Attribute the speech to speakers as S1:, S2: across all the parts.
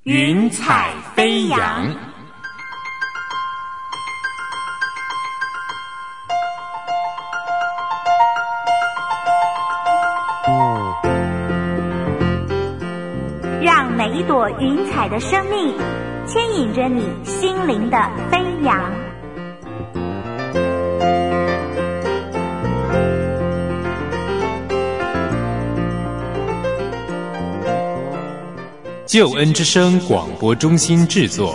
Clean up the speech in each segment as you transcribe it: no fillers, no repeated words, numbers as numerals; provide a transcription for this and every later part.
S1: 云彩飞扬。
S2: 让每一朵云彩的生命牵引着你心灵的飞扬。
S1: 救恩之声广播中心制作。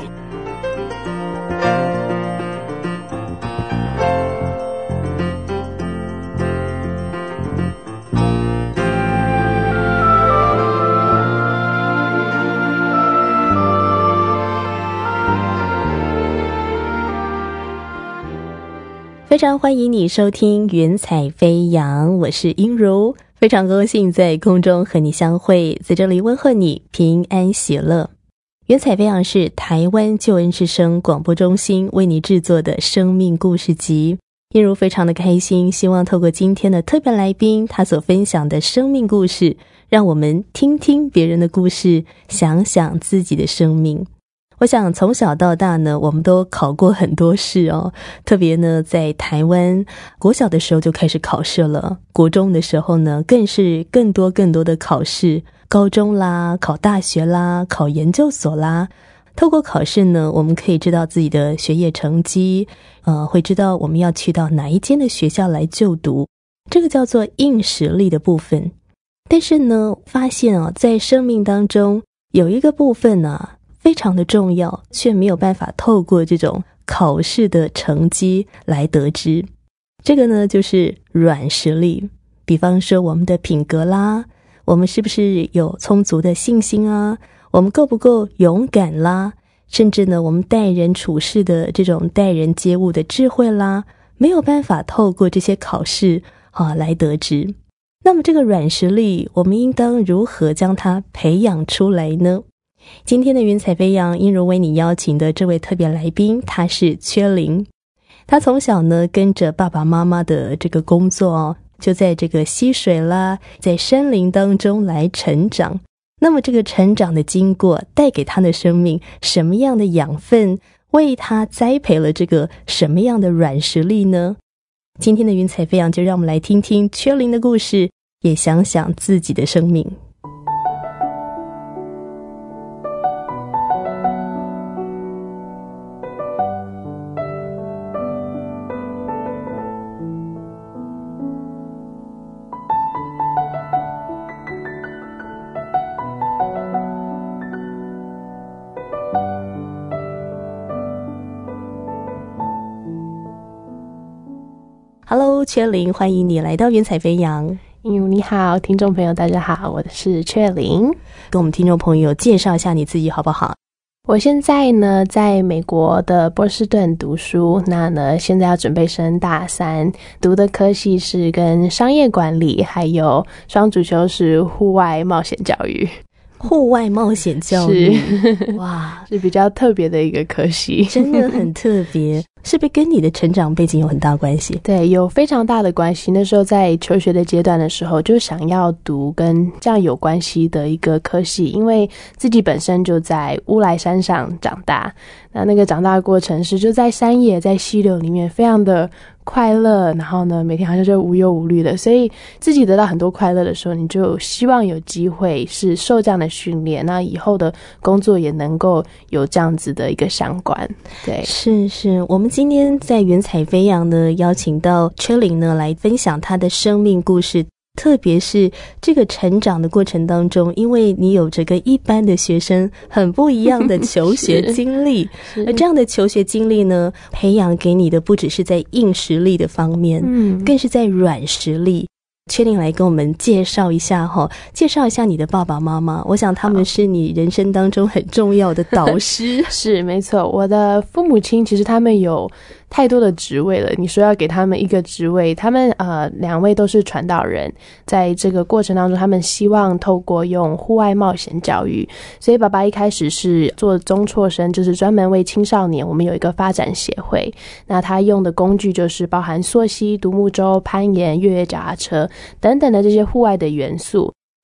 S3: 非常欢迎你收听云彩飞扬，我是英如，非常高兴在空中和你相会，在这里问候你平安喜乐。云彩飞扬是台湾救恩之声广播中心为你制作的生命故事集，英如非常的开心，希望透过今天的特别来宾他所分享的生命故事，让我们听听别人的故事，想想自己的生命。我想从小到大呢，我们都考过很多试哦，特别呢在台湾国小的时候就开始考试了，国中的时候呢更是更多的考试，高中啦，考大学啦，考研究所啦。透过考试呢，我们可以知道自己的学业成绩，会知道我们要去到哪一间的学校来就读，这个叫做硬实力的部分。但是呢，发现在生命当中有一个部分呢非常的重要，却没有办法透过这种考试的成绩来得知。这个呢就是软实力，比方说我们的品格啦，我们是不是有充足的信心啊，我们够不够勇敢啦，甚至呢我们待人处事的这种待人接物的智慧啦，没有办法透过这些考试来得知。那么这个软实力我们应当如何将它培养出来呢？今天的云彩飞扬，英如为你邀请的这位特别来宾，他是阙灵。他从小呢跟着爸爸妈妈的这个工作就在这个溪水啦，在山林当中来成长。那么这个成长的经过带给他的生命什么样的养分，为他栽培了这个什么样的软实力呢？今天的云彩飞扬，就让我们来听听阙灵的故事，也想想自己的生命。Hello， 阙灵，欢迎你来到云彩飞扬。
S4: 英如你好，听众朋友大家好，我是阙灵。
S3: 跟我们听众朋友介绍一下你自己好不好？
S4: 我现在呢在美国的波士顿读书，那呢现在要准备升大3，读的科系是跟商业管理，还有双主修是户外冒险教育。
S3: 户外冒险教育，哇，
S4: 是比较特别的一个科系，
S3: 真的很特别。是不是跟你的成长背景有很大关系？
S4: 对，有非常大的关系。那时候在求学的阶段的时候，就想要读跟这样有关系的一个科系，因为自己本身就在乌来山上长大，那个长大的过程是就在山野，在溪流里面，非常的快乐，然后呢每天好像就无忧无虑的，所以自己得到很多快乐的时候，你就希望有机会是受这样的训练，那以后的工作也能够有这样子的一个相关。对，
S3: 是我们今天在云彩飞扬呢邀请到阙灵呢来分享他的生命故事，特别是这个成长的过程当中，因为你有着跟一般的学生很不一样的求学经历而这样的求学经历呢，培养给你的不只是在硬实力的方面，更是在软实力。阙灵来跟我们介绍一下你的爸爸妈妈，我想他们是你人生当中很重要的导师。
S4: 是没错，我的父母亲其实他们有太多的职位了，你说要给他们一个职位，他们2位都是传道人，在这个过程当中他们希望透过用户外冒险教育，所以爸爸一开始是做中辍生，就是专门为青少年，我们有一个发展协会，那他用的工具就是包含溯溪、独木舟、攀岩、越野脚踏车等等的这些户外的元素。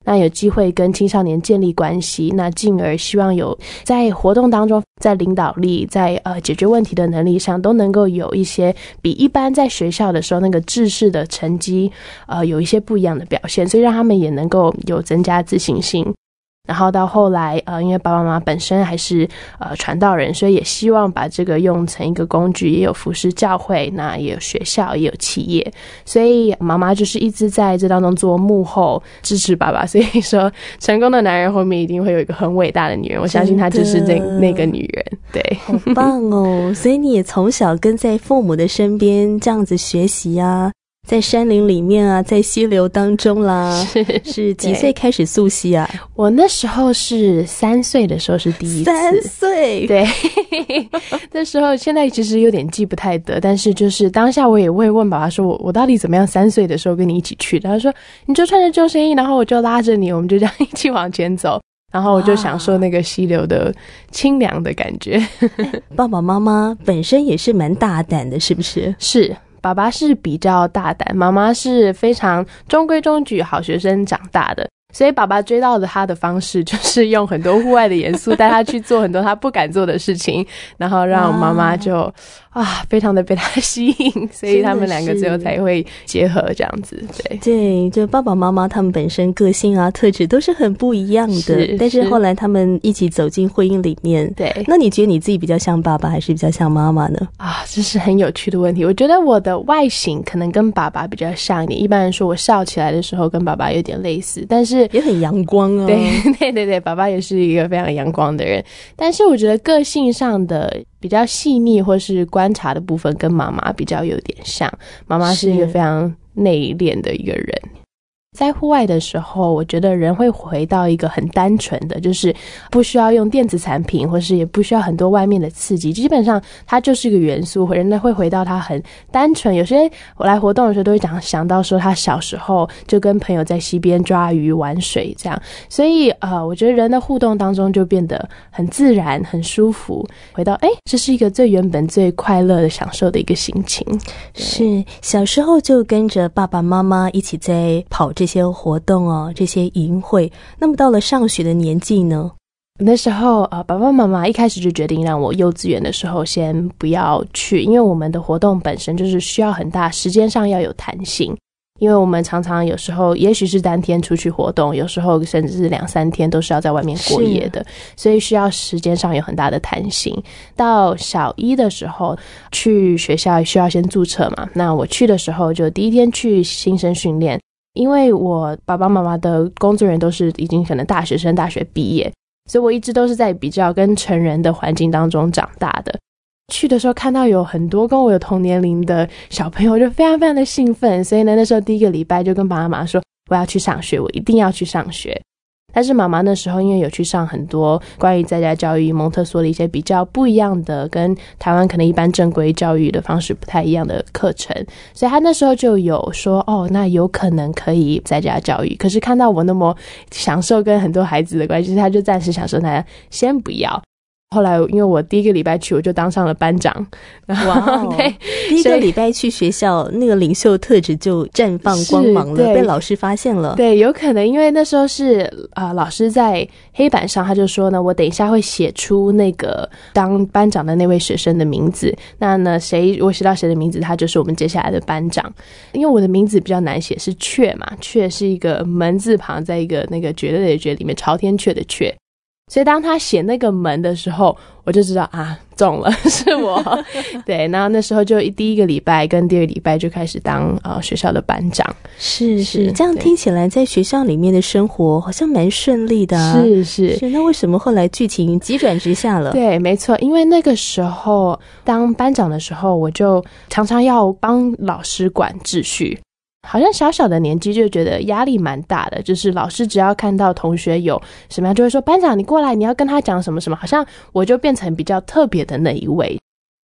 S4: 那有机会跟青少年建立关系，那进而希望有在活动当中，在领导力，在解决问题的能力上，都能够有一些比一般在学校的时候那个制式的成绩有一些不一样的表现，所以让他们也能够有增加自信心。然后到后来因为爸爸妈妈本身还是传道人，所以也希望把这个用成一个工具，也有服侍教会，那也有学校，也有企业，所以妈妈就是一直在这当中做幕后支持爸爸。所以说成功的男人后面一定会有一个很伟大的女人，我相信她就是那个女人。对，
S3: 好棒哦。所以你也从小跟在父母的身边这样子学习啊，在山林里面啊，在溪流当中啦。是几岁开始溯溪啊？
S4: 我那时候是3岁的时候是第一次。
S3: 3岁？
S4: 对。那时候现在其实有点记不太得，但是就是当下我也会问爸爸说我到底怎么样3岁的时候跟你一起去的。他说你就穿着救生衣，然后我就拉着你，我们就这样一起往前走，然后我就享受那个溪流的清凉的感觉。
S3: 爸爸妈妈本身也是蛮大胆的，是不是？
S4: 是，爸爸是比较大胆，妈妈是非常中规中矩好学生长大的，所以爸爸追到的他的方式就是用很多户外的元素带他去做很多他不敢做的事情，然后让妈妈就非常的被他吸引，所以他们两个最后才会结合这样子。
S3: 对，就爸爸妈妈他们本身个性啊特质都是很不一样的，但是后来他们一起走进婚姻里面。对，那你觉得你自己比较像爸爸还是比较像妈妈呢？
S4: 这是很有趣的问题。我觉得我的外形可能跟爸爸比较像一点，一般人说我笑起来的时候跟爸爸有点类似，但是
S3: 也很阳光啊。
S4: 对，爸爸也是一个非常阳光的人，但是我觉得个性上的比较细腻或是观察的部分跟妈妈比较有点像。妈妈是一个非常内敛的一个人。在户外的时候，我觉得人会回到一个很单纯的，就是不需要用电子产品，或是也不需要很多外面的刺激，基本上它就是一个元素，人类会回到它很单纯。有些我来活动的时候都会想到说他小时候就跟朋友在溪边抓鱼玩水这样，所以我觉得人的互动当中就变得很自然很舒服，回到这是一个最原本最快乐的享受的一个心情。
S3: 是小时候就跟着爸爸妈妈一起在跑这些活动这些营会，那么到了上学的年纪呢？
S4: 那时候爸爸妈妈一开始就决定让我幼稚园的时候先不要去，因为我们的活动本身就是需要很大时间上要有弹性，因为我们常常有时候也许是单天出去活动，有时候甚至是2-3天都是要在外面过夜的，所以需要时间上有很大的弹性。到小1的时候去学校需要先注册嘛，那我去的时候就第一天去新生训练，因为我爸爸妈妈的工作人员都是已经可能大学生大学毕业，所以我一直都是在比较跟成人的环境当中长大的。去的时候看到有很多跟我有同年龄的小朋友，我就非常非常的兴奋，所以呢那时候第一个礼拜就跟爸爸妈妈说我要去上学，我一定要去上学。但是妈妈那时候因为有去上很多关于在家教育蒙特梭利一些比较不一样的跟台湾可能一般正规教育的方式不太一样的课程，所以她那时候就有说那有可能可以在家教育，可是看到我那么享受跟很多孩子的关系，她就暂时想说那先不要。后来因为我第一个礼拜去我就当上了班长。
S3: 哇，对，第一个礼拜去学校那个领袖特质就绽放光芒了，被老师发现了。
S4: 对，有可能因为那时候是老师在黑板上他就说呢，我等一下会写出那个当班长的那位学生的名字，那呢我写到谁的名字他就是我们接下来的班长。因为我的名字比较难写，是阙嘛，阙是一个门字旁在一个那个绝对的绝里面朝天阙的阙，所以当他写那个门的时候我就知道中了，是我。对，然后那时候就第一个礼拜跟第二个礼拜就开始当学校的班长。
S3: 是这样听起来在学校里面的生活好像蛮顺利的是，那为什么后来剧情急转直下了？
S4: 对，没错，因为那个时候当班长的时候我就常常要帮老师管秩序，好像小小的年纪就觉得压力蛮大的，就是老师只要看到同学有什么样就会说班长你过来你要跟他讲什么什么，好像我就变成比较特别的那一位。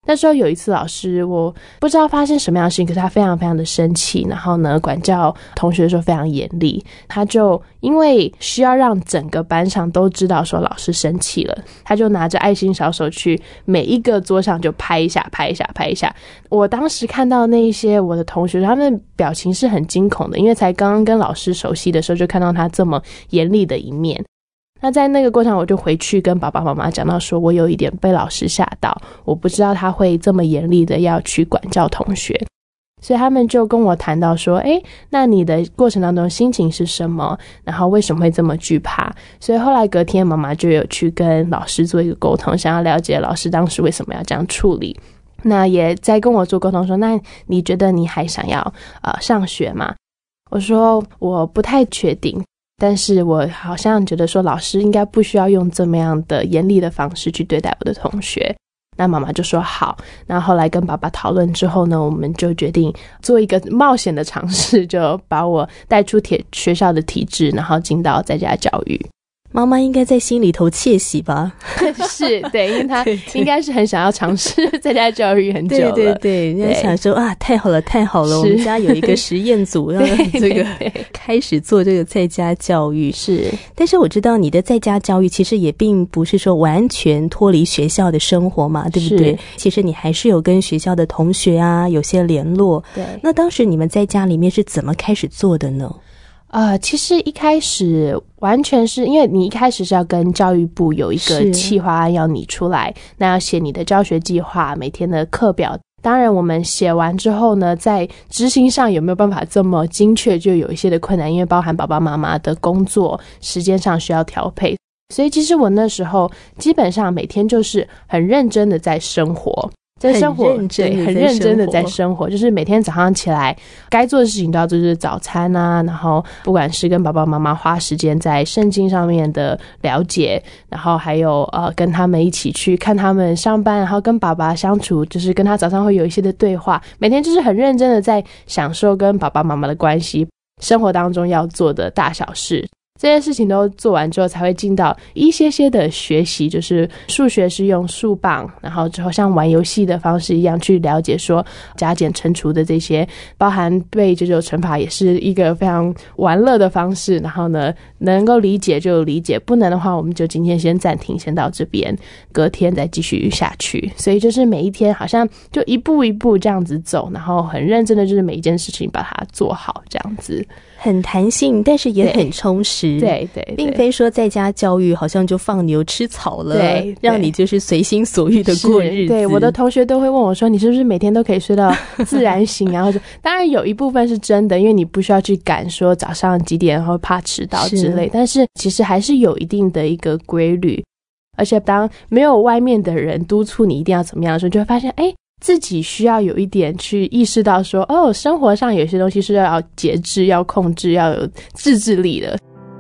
S4: 那时候有一次老师，我不知道发生什么样的事情，可是他非常非常的生气，然后呢管教同学的时候非常严厉，他就因为需要让整个班上都知道说老师生气了，他就拿着爱心小手去每一个桌上就拍一下拍一下拍一下。我当时看到那一些我的同学，他们表情是很惊恐的，因为才刚刚跟老师熟悉的时候就看到他这么严厉的一面。那在那个过程我就回去跟爸爸妈妈讲到说，我有一点被老师吓到，我不知道他会这么严厉的要去管教同学，所以他们就跟我谈到说，那你的过程当中心情是什么，然后为什么会这么惧怕。所以后来隔天妈妈就有去跟老师做一个沟通，想要了解老师当时为什么要这样处理。那也在跟我做沟通说，那你觉得你还想要上学吗？我说我不太确定，但是我好像觉得说老师应该不需要用这么样的严厉的方式去对待我的同学。那妈妈就说好，那后来跟爸爸讨论之后呢，我们就决定做一个冒险的尝试，就把我带出学校的体制，然后进到在家教育。
S3: 妈妈应该在心里头窃喜吧？
S4: 是，对，因为她应该是很想要尝试在家教育很久了。
S3: 对对对，人家想说啊，太好了太好了，我们家有一个实验组要这个开始做这个在家教育。
S4: 是，
S3: 但是我知道你的在家教育其实也并不是说完全脱离学校的生活嘛，对不对？其实你还是有跟学校的同学啊有些联络。
S4: 对，
S3: 那当时你们在家里面是怎么开始做的呢？
S4: 其实一开始完全是因为你一开始是要跟教育部有一个企划案要你出来，那要写你的教学计划，每天的课表。当然我们写完之后呢，在执行上有没有办法这么精确就有一些的困难，因为包含爸爸妈妈的工作时间上需要调配，所以其实我那时候基本上每天就是很认真的在生活，在生活，对，很认真的在生活，就是每天早上起来该做的事情都要做，就是早餐啊，然后不管是跟爸爸妈妈花时间在圣经上面的了解，然后还有跟他们一起去看他们上班，然后跟爸爸相处，就是跟他早上会有一些的对话，每天就是很认真的在享受跟爸爸妈妈的关系，生活当中要做的大小事。这些事情都做完之后才会进到一些的学习，就是数学是用数棒，然后之后像玩游戏的方式一样去了解说加减乘除的这些，包含背九九乘法也是一个非常玩乐的方式，然后呢能够理解就理解，不能的话我们就今天先暂停，先到这边，隔天再继续下去。所以就是每一天好像就一步一步这样子走，然后很认真的就是每一件事情把它做好，这样子
S3: 很弹性，但是也很充实。
S4: 对对对，
S3: 并非说在家教育好像就放牛吃草了，
S4: 对，
S3: 让你就是随心所欲的过日子。
S4: 对，我的同学都会问我说，你是不是每天都可以睡到自然醒？然后当然有一部分是真的，因为你不需要去赶说早上几点，然后怕迟到之类，但是其实还是有一定的一个规律。而且当没有外面的人督促你一定要怎么样的时候，就会发现自己需要有一点去意识到说，生活上有些东西是要节制，要控制，要有自制力的。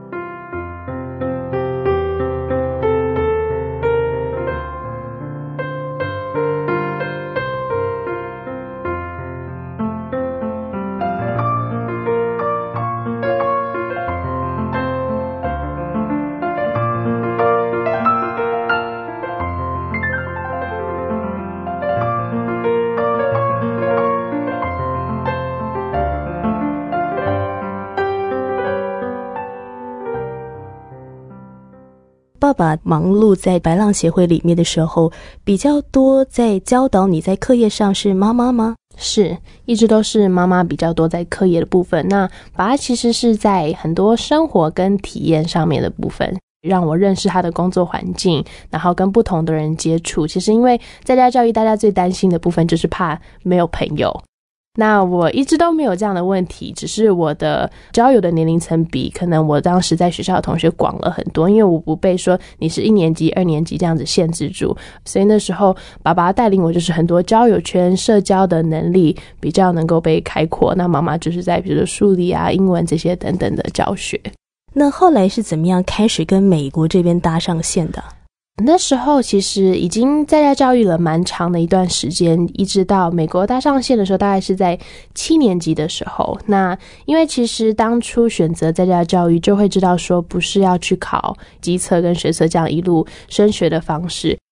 S3: 爸爸忙碌在白浪协会里面的时候，比较多在教导你在课业上是妈妈吗？
S4: 是，一直都是妈妈比较多在课业的部分，那爸爸其实是在很多生活跟体验上面的部分，让我认识他的工作环境，然后跟不同的人接触。其实因为在家教育大家最担心的部分就是怕没有朋友，那我一直都没有这样的问题，只是我的交友的年龄层比可能我当时在学校的同学广了很多，因为我不被说你是1年级2年级这样子限制住，所以那时候爸爸带领我就是很多交友圈社交的能力比较能够被开阔，那妈妈就是在比如说数理啊英文这些等等的教学。
S3: 那后来是怎么样开始跟美国这边搭上线的？
S4: 那时候其实已经在家教育了蛮长的一段时间，一直到美国搭上线的时候大概是在7年级的时候。那因为其实当初选择在家教育就会知道说不是要去考基测跟学测这样一路升学的方式，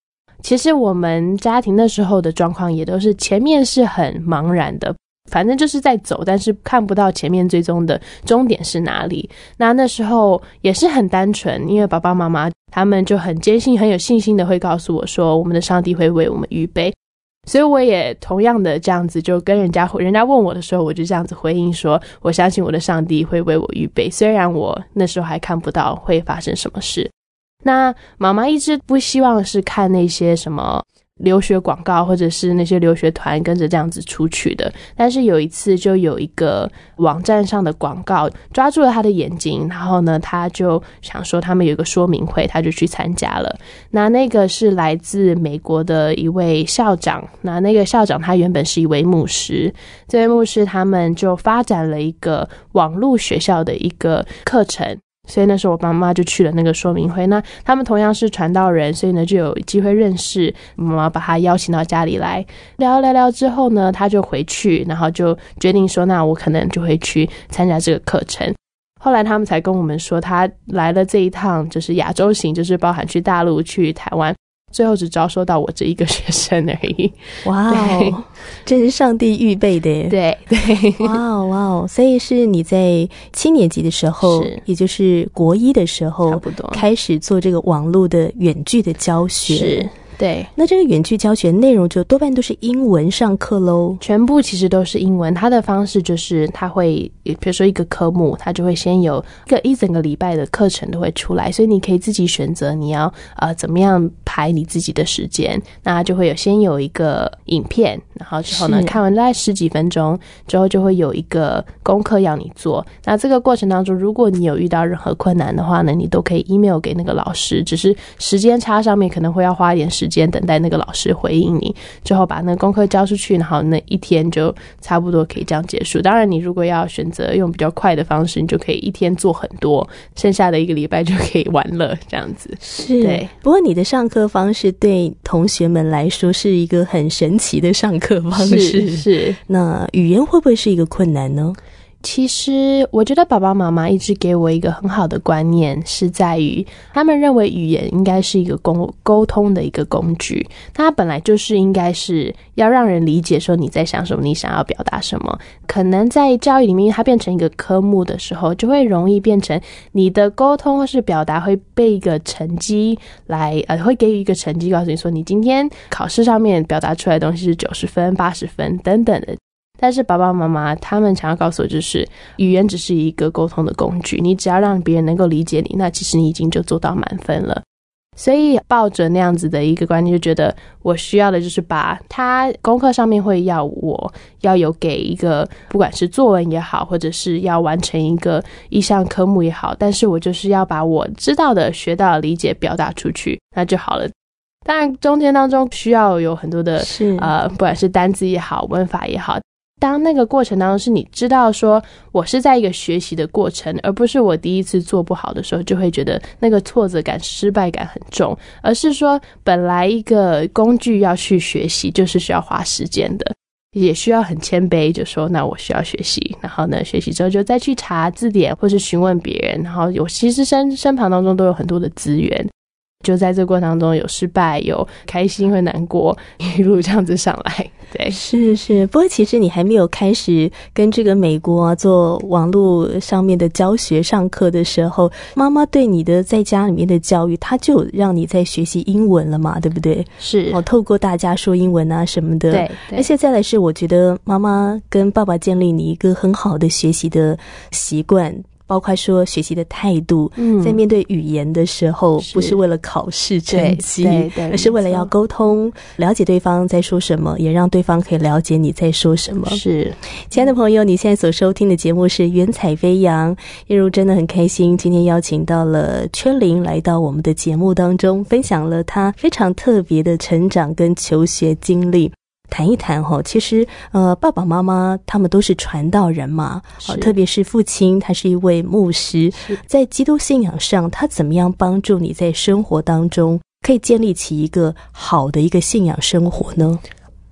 S4: 其实我们家庭那时候的状况也都是前面是很茫然的，反正就是在走，但是看不到前面最终的终点是哪里。那时候也是很单纯，因为爸爸妈妈他们就很坚信很有信心的会告诉我说我们的上帝会为我们预备，所以我也同样的这样子就跟人家问我的时候，我就这样子回应说我相信我的上帝会为我预备，虽然我那时候还看不到会发生什么事。那妈妈一直不希望是看那些什么留学广告或者是那些留学团跟着这样子出去的，但是有一次就有一个网站上的广告抓住了他的眼睛，然后呢他就想说他们有一个说明会，他就去参加了。那个是来自美国的一位校长，那个校长他原本是一位牧师，这位牧师他们就发展了一个网络学校的一个课程，所以那时候我妈妈就去了那个说明会。那他们同样是传道人，所以呢就有机会认识，妈妈把他邀请到家里来聊之后呢，他就回去，然后就决定说那我可能就会去参加这个课程。后来他们才跟我们说他来了这一趟就是亚洲行，就是包含去大陆去台湾，最后只招收到我这一个学生而已。
S3: 哇哦，这是上帝预备的耶。
S4: 对对，
S3: 哇哦，所以是你在7年级的时候，也就是国1的时候，
S4: 差不多
S3: 开始做这个网络的远距的教学。
S4: 是，对。
S3: 那这个远距教学内容就多半都是英文上课咯？
S4: 全部其实都是英文。他的方式就是他会比如说一个科目，他就会先有一整个礼拜的课程都会出来，所以你可以自己选择你要怎么样排你自己的时间。那就会先有一个影片，然后之后呢看完大概10几分钟之后就会有一个功课要你做。那这个过程当中如果你有遇到任何困难的话呢，你都可以 email 给那个老师，只是时间差上面可能会要花一点时间等待那个老师回应你，之后把那个功课交出去，然后那一天就差不多可以这样结束。当然你如果要选择用比较快的方式，你就可以一天做很多，剩下的1个礼拜就可以玩乐这样子。
S3: 是，
S4: 对。
S3: 不过你的上课方式对同学们来说是一个很神奇的上课方式。
S4: 是。
S3: 那语言会不会是一个困难呢？
S4: 其实我觉得爸爸妈妈一直给我一个很好的观念，是在于他们认为语言应该是一个沟通的一个工具，它本来就是应该是要让人理解说你在想什么，你想要表达什么。可能在教育里面它变成一个科目的时候，就会容易变成你的沟通或是表达会被一个成绩来会给予一个成绩，告诉你说你今天考试上面表达出来的东西是90分、80分等等的。但是爸爸妈妈他们想要告诉我，就是语言只是一个沟通的工具，你只要让别人能够理解你，那其实你已经就做到满分了。所以抱着那样子的一个观念，就觉得我需要的就是把他功课上面会要我要有给一个不管是作文也好，或者是要完成一项科目也好，但是我就是要把我知道的学到的理解表达出去，那就好了。当然中间当中需要有很多的不管是单字也好，文法也好，当那个过程当中是你知道说我是在一个学习的过程，而不是我第一次做不好的时候就会觉得那个挫折感失败感很重，而是说本来一个工具要去学习就是需要花时间的，也需要很谦卑，就说那我需要学习，然后呢学习之后就再去查字典或是询问别人，然后其实身旁当中都有很多的资源，就在这个过程当中有失败有开心会难过，一路这样子上来。对，
S3: 是。不过其实你还没有开始跟这个美国做网络上面的教学上课的时候，妈妈对你的在家里面的教育，她就让你在学习英文了嘛，对不对？
S4: 是
S3: 透过大家说英文啊什么的。
S4: 对。
S3: 而且再来是我觉得妈妈跟爸爸建立你一个很好的学习的习惯，包括说学习的态度，在面对语言的时候不是为了考试成绩，而是为了要沟通，了解对方在说什么，也让对方可以了解你在说什么。
S4: 是，
S3: 亲爱的朋友，你现在所收听的节目是云彩飞扬，叶如真的很开心今天邀请到了圈玲来到我们的节目当中，分享了她非常特别的成长跟求学经历。谈一谈其实爸爸妈妈他们都是传道人嘛，特别是父亲他是一位牧师，在基督信仰上他怎么样帮助你在生活当中可以建立起一个好的一个信仰生活呢？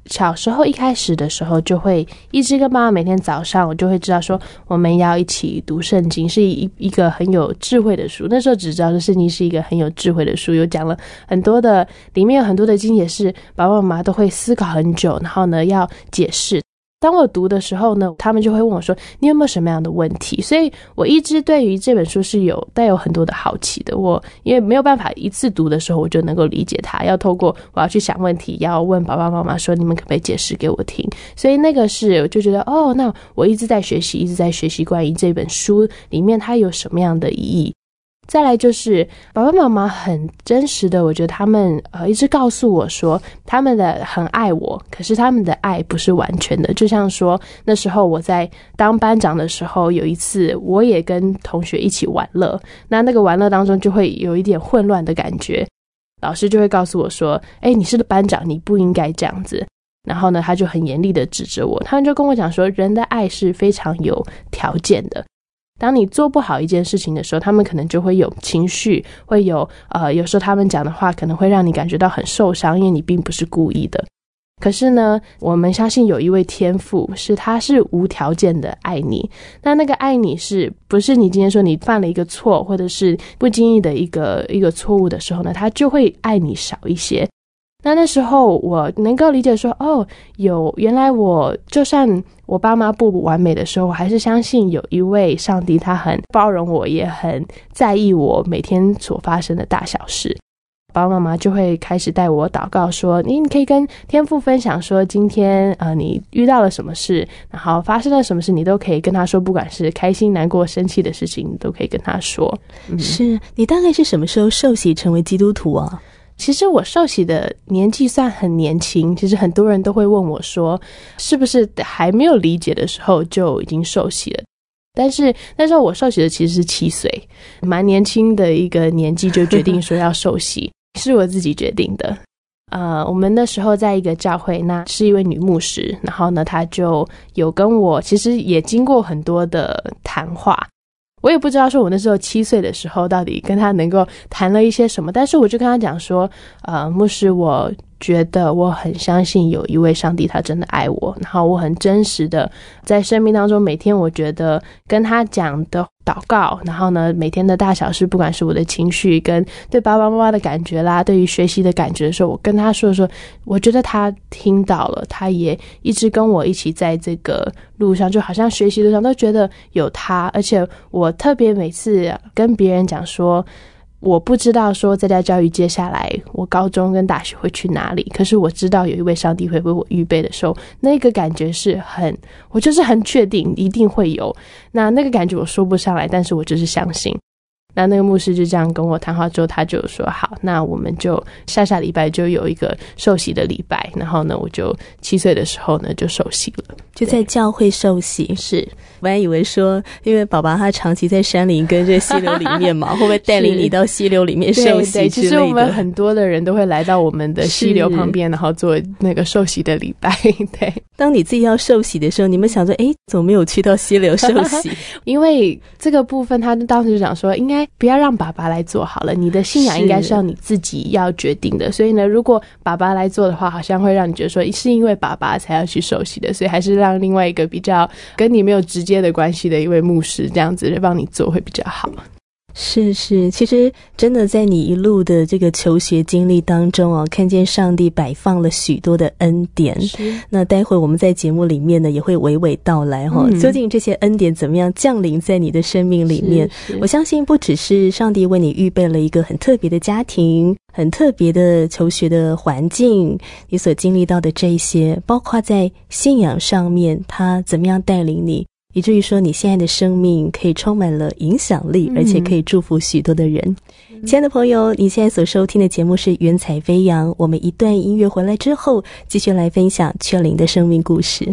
S4: 小时候一开始的时候就会一直跟妈妈每天早上我就会知道说我们要一起读圣经，是一个很有智慧的书。那时候只知道说圣经是一个很有智慧的书，有讲了很多的，里面有很多的经节是爸爸妈妈都会思考很久，然后呢要解释。当我读的时候呢，他们就会问我说你有没有什么样的问题，所以我一直对于这本书是带有很多的好奇的。我因为没有办法一次读的时候我就能够理解它，要透过我要去想问题，要问爸爸妈妈说你们可不可以解释给我听，所以那个是我就觉得那我一直在学习关于这本书里面它有什么样的意义。再来就是爸爸妈妈很真实的，我觉得他们一直告诉我说他们的很爱我，可是他们的爱不是完全的。就像说那时候我在当班长的时候，有一次我也跟同学一起玩乐，那个玩乐当中就会有一点混乱的感觉，老师就会告诉我说你是班长，你不应该这样子。然后呢他就很严厉的指着我，他们就跟我讲说人的爱是非常有条件的，当你做不好一件事情的时候，他们可能就会有情绪，会有有时候他们讲的话可能会让你感觉到很受伤，因为你并不是故意的。可是呢我们相信有一位天父他是无条件的爱你，那个爱你是不是你今天说你犯了一个错，或者是不经意的一个错误的时候呢，他就会爱你少一些。那时候我能够理解说原来我就算我爸妈不完美的时候，我还是相信有一位上帝，他很包容我，也很在意我每天所发生的大小事。爸爸妈妈就会开始带我祷告说你可以跟天父分享说今天你遇到了什么事，然后发生了什么事，你都可以跟他说，不管是开心难过生气的事情你都可以跟他说。
S3: 是你大概是什么时候受洗成为基督徒啊？
S4: 其实我受洗的年纪算很年轻，其实很多人都会问我说是不是还没有理解的时候就已经受洗了，但是那时候我受洗的其实是7岁，蛮年轻的一个年纪就决定说要受洗是我自己决定的。我们那时候在一个教会，那是一位女牧师，然后呢她就有跟我其实也经过很多的谈话，我也不知道说我那时候7岁的时候到底跟他能够谈了一些什么，但是我就跟他讲说牧师，我觉得我很相信有一位上帝他真的爱我，然后我很真实的在生命当中每天我觉得跟他讲的祷告，然后呢每天的大小事，不管是我的情绪跟对爸爸妈妈的感觉啦，对于学习的感觉的时候，我跟他说我觉得他听到了，他也一直跟我一起在这个路上，就好像学习路上都觉得有他。而且我特别每次跟别人讲说我不知道说在家教育接下来我高中跟大学会去哪里，可是我知道有一位上帝会为我预备的时候，那个感觉是我就是很确定一定会有，那个感觉我说不上来，但是我就是相信。那个牧师就这样跟我谈话之后，他就说好，那我们就下礼拜就有一个受洗的礼拜，然后呢我就7岁的时候呢就受洗了，
S3: 就在教会受洗。
S4: 是，
S3: 我还以为说因为宝宝他长期在山林跟这溪流里面嘛会不会带领你到溪流里面受洗之类的。
S4: 对，其实我们很多的人都会来到我们的溪流旁边，然后做那个受洗的礼拜。对，
S3: 当你自己要受洗的时候，你们想说怎么没有去到溪流受洗
S4: 因为这个部分他当时就讲说应该不要让爸爸来做好了，你的信仰应该是要你自己要决定的，所以呢如果爸爸来做的话，好像会让你觉得说是因为爸爸才要去受洗的，所以还是让另外一个比较跟你没有直接的关系的一位牧师这样子帮你做会比较好。
S3: 是，其实真的在你一路的这个求学经历当中看见上帝摆放了许多的恩典。那待会我们在节目里面呢也会娓娓道来究竟这些恩典怎么样降临在你的生命里面。我相信不只是上帝为你预备了一个很特别的家庭，很特别的求学的环境，你所经历到的这些，包括在信仰上面他怎么样带领你，以至于说你现在的生命可以充满了影响力，而且可以祝福许多的人。亲爱的朋友，你现在所收听的节目是云彩飞扬，我们一段音乐回来之后继续来分享雀玲的生命故事。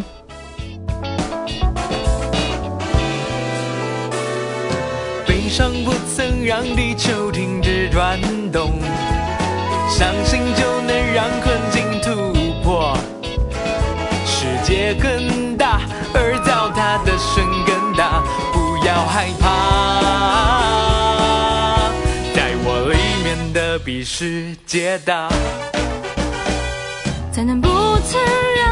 S5: 悲伤不曾让地球停止转动，相信就能让困境突破，世界更大而脚踏的神更大，不要害怕，在我里面的比世界大，
S6: 才能不曾让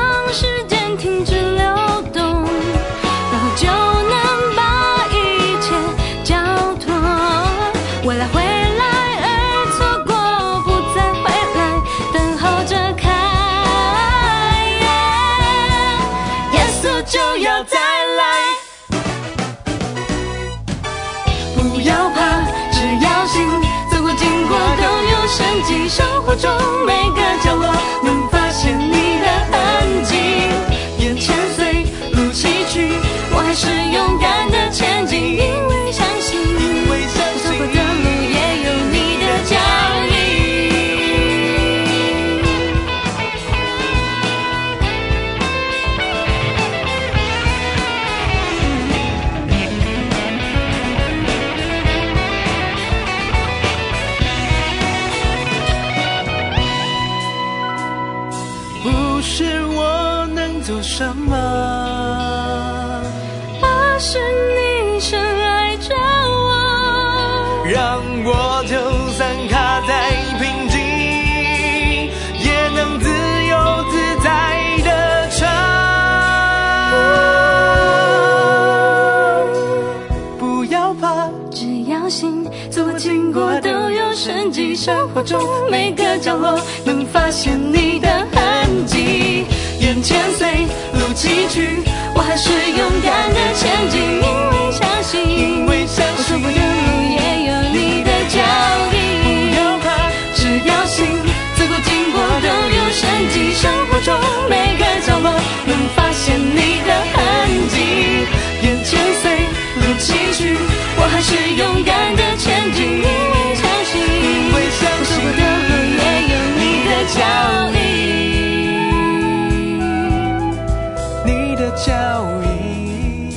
S5: 活中每个角落能发现你的痕迹。眼前随路崎岖，我还是勇敢的前进，因为相信走过的路也有你的脚印。不是我能做什么，而是你深爱着我，让我就算卡在瓶颈，也能自由自在的唱。不要怕，只要信，走过经过都有生机。生活中每个角落能发现你的痕迹。眼前随路崎岖，我还是勇敢的前进，因为相信我走过的路也有你的脚印。不要怕，只要信，走过经过都有生机。生活中每个角落能发现你的痕迹。眼前随路崎岖，我还是勇敢的前进，因为相信我走过的路也有你的脚印。脚印。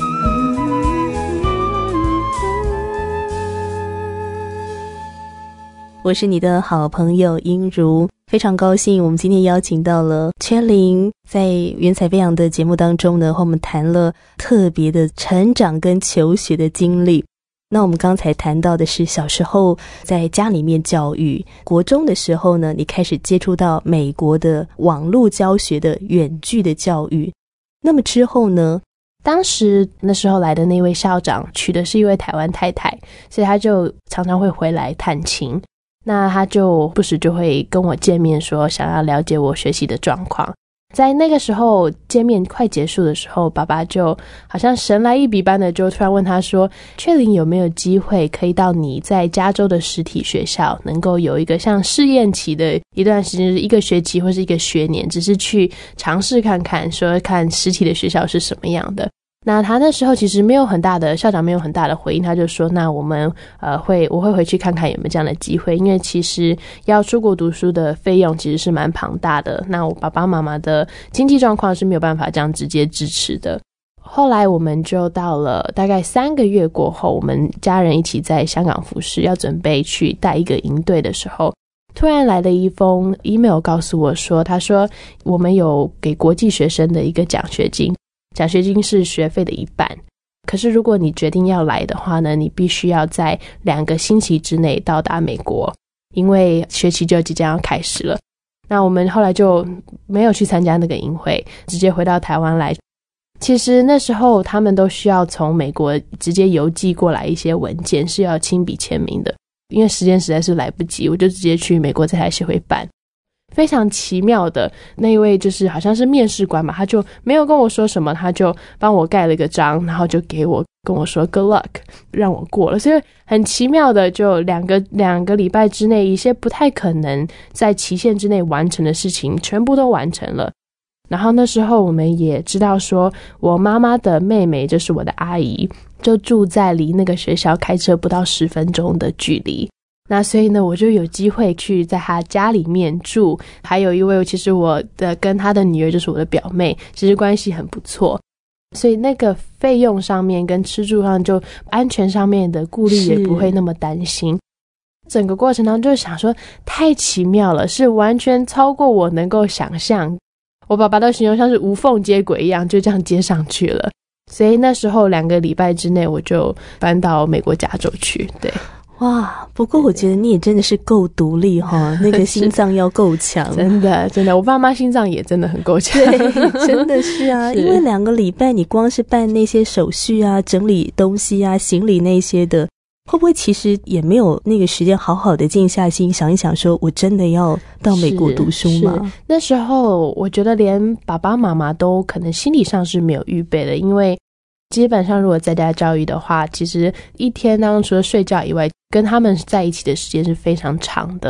S3: 我是你的好朋友英如，非常高兴我们今天邀请到了圈玲，在云彩飞扬的节目当中呢，和我们谈了特别的成长跟求学的经历。那我们刚才谈到的是小时候在家里面教育，国中的时候呢，你开始接触到美国的网络教学的远距的教育。那么之后呢，
S4: 当时那时候来的那位校长娶的是一位台湾太太，所以他就常常会回来探亲。那他就不时就会跟我见面，说想要了解我学习的状况。在那个时候见面快结束的时候，爸爸就好像神来一笔般的就突然问他说，确玲有没有机会可以到你在加州的实体学校，能够有一个像试验期的一段时间，就是一个学期或是一个学年，只是去尝试看看，说看实体的学校是什么样的。那他那时候其实没有很大的，校长没有很大的回应，他就说那我会回去看看有没有这样的机会，因为其实要出国读书的费用其实是蛮庞大的，那我爸爸妈妈的经济状况是没有办法这样直接支持的。后来我们就到了大概3个月过后，我们家人一起在香港服侍，要准备去带一个营队的时候，突然来了一封 email 告诉我说，他说我们有给国际学生的一个奖学金，奖学金是学费的1半，可是如果你决定要来的话呢，你必须要在2个星期之内到达美国，因为学期就即将要开始了。那我们后来就没有去参加那个营会，直接回到台湾来。其实那时候他们都需要从美国直接邮寄过来一些文件，是要亲笔签名的，因为时间实在是来不及，我就直接去美国在台协会办。非常奇妙的，那一位就是好像是面试官吧，他就没有跟我说什么，他就帮我盖了个章，然后就跟我说 good luck， 让我过了。所以很奇妙的，就两个礼拜之内，一些不太可能在期限之内完成的事情全部都完成了。然后那时候我们也知道说，我妈妈的妹妹就是我的阿姨，就住在离那个学校开车不到10分钟的距离。那所以呢，我就有机会去在他家里面住，还有一位其实我的跟他的女儿就是我的表妹，其实关系很不错，所以那个费用上面跟吃住上就安全上面的顾虑也不会那么担心。整个过程当中就想说太奇妙了，是完全超过我能够想象，我爸爸都形容像是无缝接轨一样，就这样接上去了。所以那时候2个礼拜之内我就搬到美国加州去。对，
S3: 哇，不过我觉得你也真的是够独立哈，那个心脏要够强。
S4: 真的，我爸妈心脏也真的很够强。
S3: 对，真的是啊，因为2个礼拜你光是办那些手续啊，整理东西啊，行李那些的，会不会其实也没有那个时间好好的静下心想一想说我真的要到美国读书吗？
S4: 那时候我觉得连爸爸妈妈都可能心理上是没有预备的，因为基本上如果在家教育的话，其实一天当中除了睡觉以外，跟他们在一起的时间是非常长的。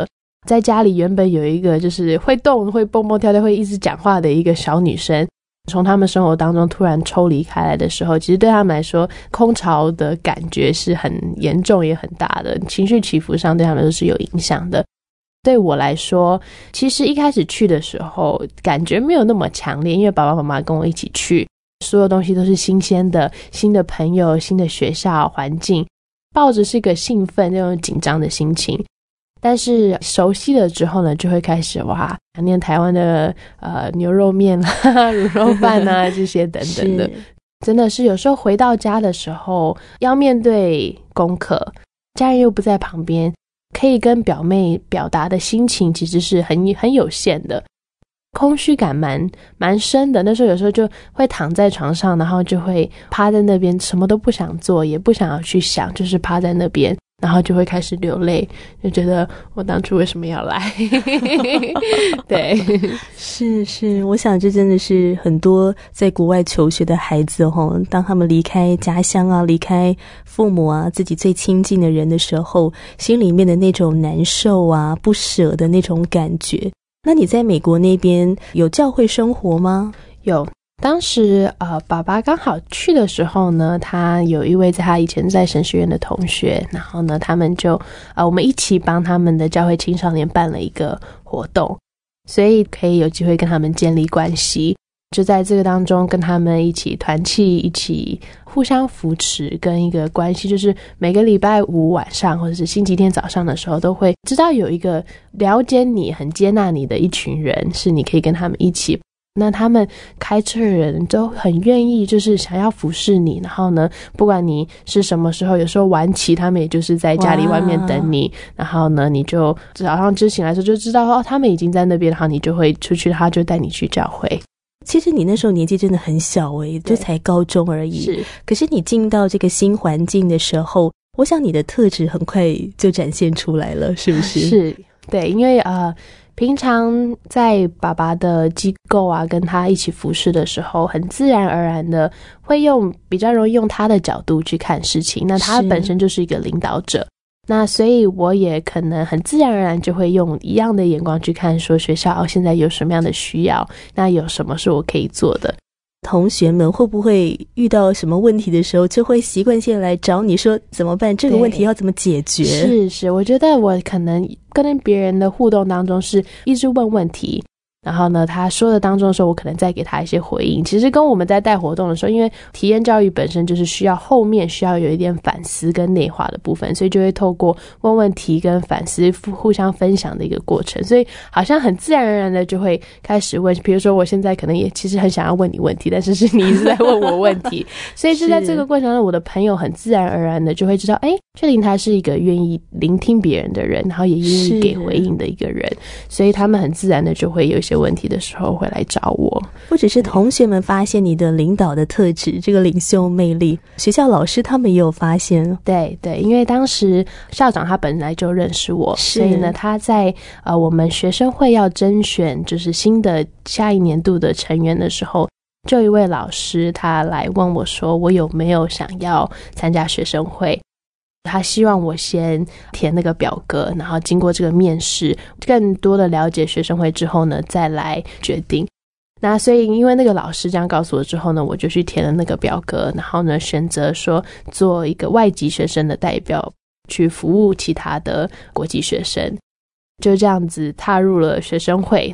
S4: 在家里原本有一个就是会动会蹦蹦跳跳会一直讲话的一个小女生，从他们生活当中突然抽离开来的时候，其实对他们来说空巢的感觉是很严重也很大的，情绪起伏上对他们都是有影响的。对我来说，其实一开始去的时候感觉没有那么强烈，因为爸爸妈妈跟我一起去，所有东西都是新鲜的，新的朋友，新的学校环境，抱着是个兴奋那种紧张的心情。但是熟悉了之后呢，就会开始哇，想念台湾的牛肉面啦、卤肉饭啊这些等等的。真的是有时候回到家的时候要面对功课，家人又不在旁边，可以跟表妹表达的心情其实是很有限的，空虚感蛮深的。那时候有时候就会躺在床上，然后就会趴在那边，什么都不想做，也不想要去想，就是趴在那边，然后就会开始流泪，就觉得我当初为什么要来对，
S3: 是，我想这真的是很多在国外求学的孩子当他们离开家乡啊，离开父母啊，自己最亲近的人的时候，心里面的那种难受啊，不舍的那种感觉。那你在美国那边有教会生活吗？
S4: 有，当时爸爸刚好去的时候呢，他有一位他以前在神学院的同学，然后呢他们就我们一起帮他们的教会青少年办了一个活动，所以可以有机会跟他们建立关系，就在这个当中跟他们一起团契，一起互相扶持，跟一个关系就是每个礼拜五晚上或者是星期天早上的时候，都会知道有一个了解你很接纳你的一群人，是你可以跟他们一起。那他们开车的人都很愿意就是想要服侍你，然后呢不管你是什么时候，有时候晚起他们也就是在家里外面等你，然后呢你就早上就醒来的时候就知道他们已经在那边，然后你就会出去，他就带你去教会。
S3: 其实你那时候年纪真的很小就才高中而已，
S4: 是。
S3: 可是你进到这个新环境的时候，我想你的特质很快就展现出来了，是不是？
S4: 是，对，因为平常在爸爸的机构啊跟他一起服侍的时候，很自然而然的会比较容易用他的角度去看事情，那他本身就是一个领导者，那所以我也可能很自然而然就会用一样的眼光去看，说学校现在有什么样的需要，那有什么是我可以做的。
S3: 同学们会不会遇到什么问题的时候就会习惯性来找你说怎么办，这个问题要怎么解决？
S4: 是，我觉得我可能跟别人的互动当中是一直问问题，然后呢他说的当中的时候，我可能再给他一些回应。其实跟我们在带活动的时候，因为体验教育本身就是后面需要有一点反思跟内化的部分，所以就会透过问问题跟反思互相分享的一个过程，所以好像很自然而然的就会开始问，比如说我现在可能也其实很想要问你问题，但是你一直在问我问题所以就在这个过程中，我的朋友很自然而然的就会知道，确定他是一个愿意聆听别人的人，然后也愿意给回应的一个人，所以他们很自然的就会有一些问题的时候会来找我。
S3: 不只是同学们发现你的领导的特质，这个领袖魅力，学校老师他们也有发现。
S4: 对，因为当时校长他本来就认识我，所以呢他在我们学生会要甄选就是新的下一年度的成员的时候，就有一位老师他来问我说我有没有想要参加学生会，他希望我先填那个表格，然后经过这个面试，更多的了解学生会之后呢再来决定。那所以因为那个老师这样告诉我之后呢，我就去填了那个表格，然后呢选择说做一个外籍学生的代表，去服务其他的国际学生，就这样子踏入了学生会。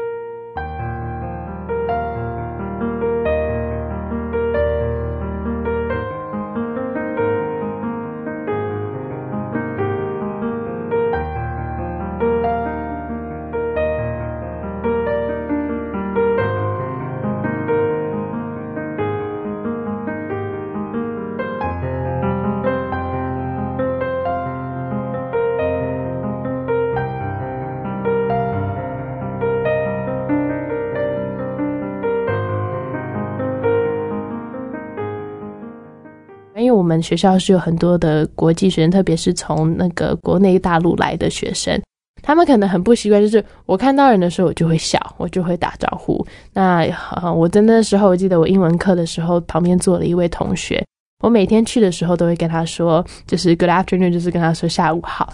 S4: 因为我们学校是有很多的国际学生，特别是从那个国内大陆来的学生，他们可能很不习惯，就是我看到人的时候我就会笑，我就会打招呼。那我在那时候我记得我英文课的时候旁边坐了一位同学，我每天去的时候都会跟他说就是 good afternoon， 就是跟他说下午好。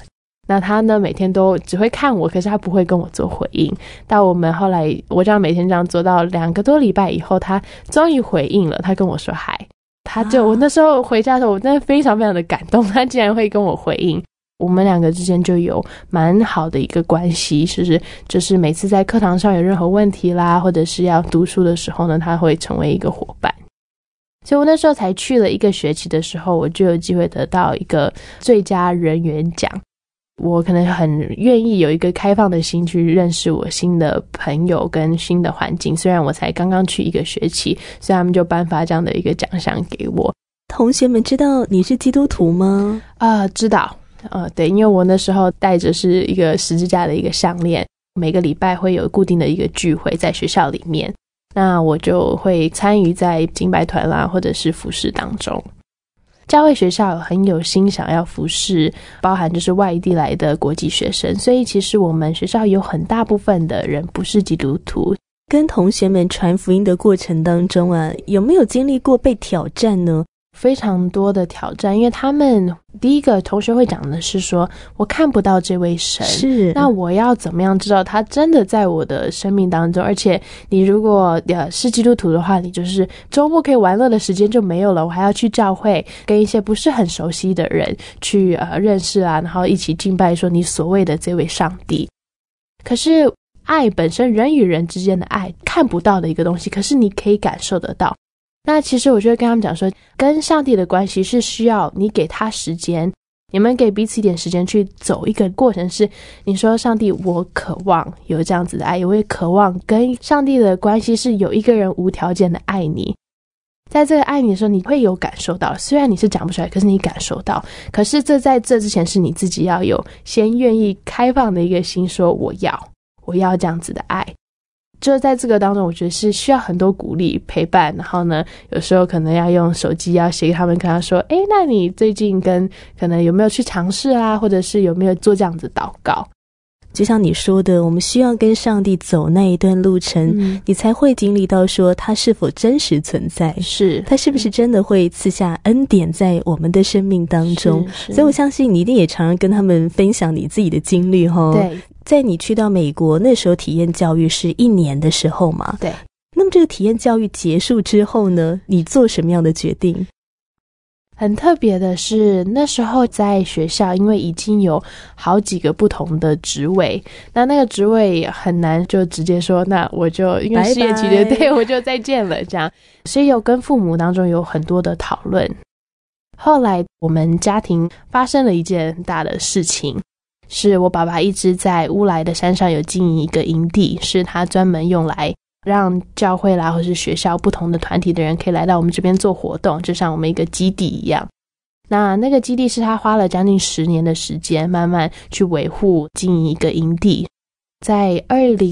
S4: 那他呢每天都只会看我，可是他不会跟我做回应。到我们后来我这样每天这样做到2个多礼拜以后，他终于回应了，他跟我说嗨。我那时候回家的时候，我真的非常非常的感动，他竟然会跟我回应。我们2个之间就有蛮好的一个关系，就是每次在课堂上有任何问题啦，或者是要读书的时候呢，他会成为一个伙伴。所以我那时候才去了1个学期的时候，我就有机会得到一个最佳人员奖。我可能很愿意有一个开放的心去认识我新的朋友跟新的环境，虽然我才刚刚去1个学期，所以他们就颁发这样的一个奖项给我。
S3: 同学们知道你是基督徒吗？
S4: 知道。对，因为我那时候带着是一个十字架的一个项链，每个礼拜会有固定的一个聚会在学校里面，那我就会参与在敬拜团啦，或者是服事当中。教会学校很有心想要服事，包含就是外地来的国际学生，所以其实我们学校有很大部分的人不是基督徒。
S3: 跟同学们传福音的过程当中啊，有没有经历过被挑战呢？
S4: 非常多的挑战，因为他们第一个同学会讲的是说，我看不到这位神，
S3: 是
S4: 那我要怎么样知道他真的在我的生命当中？而且你如果是基督徒的话，你就是周末可以玩乐的时间就没有了，我还要去教会跟一些不是很熟悉的人去认识啊，然后一起敬拜说你所谓的这位上帝。可是爱本身，人与人之间的爱看不到的一个东西，可是你可以感受得到。那其实我就会跟他们讲说，跟上帝的关系是需要你给他时间，你们给彼此一点时间去走一个过程，是你说上帝我渴望有这样子的爱，也会渴望跟上帝的关系是有一个人无条件的爱你。在这个爱你的时候，你会有感受到，虽然你是讲不出来，可是你感受到。可是在这之前是你自己要有先愿意开放的一个心，说我要这样子的爱。就在这个当中，我觉得是需要很多鼓励陪伴，然后呢有时候可能要用手机要写给他们，跟他说那你最近可能有没有去尝试啊，或者是有没有做这样子祷告。
S3: 就像你说的，我们需要跟上帝走那一段路程，你才会经历到说他是否真实存在，
S4: 是
S3: 他是不是真的会赐下恩典在我们的生命当中。所以我相信你一定也常常跟他们分享你自己的经历齁。
S4: 对，
S3: 在你去到美国那时候体验教育是1年的时候嘛？
S4: 对。
S3: 那么这个体验教育结束之后呢，你做什么样的决定？
S4: 很特别的是，那时候在学校，因为已经有好几个不同的职位，那个职位很难就直接说，那我就因为事业期间，对，我就再见了这样，所以有跟父母当中有很多的讨论。后来我们家庭发生了一件很大的事情，是我爸爸一直在乌来的山上有经营一个营地，是他专门用来让教会啦或是学校不同的团体的人可以来到我们这边做活动，就像我们一个基地一样。那个基地是他花了将近10年的时间慢慢去维护经营一个营地。在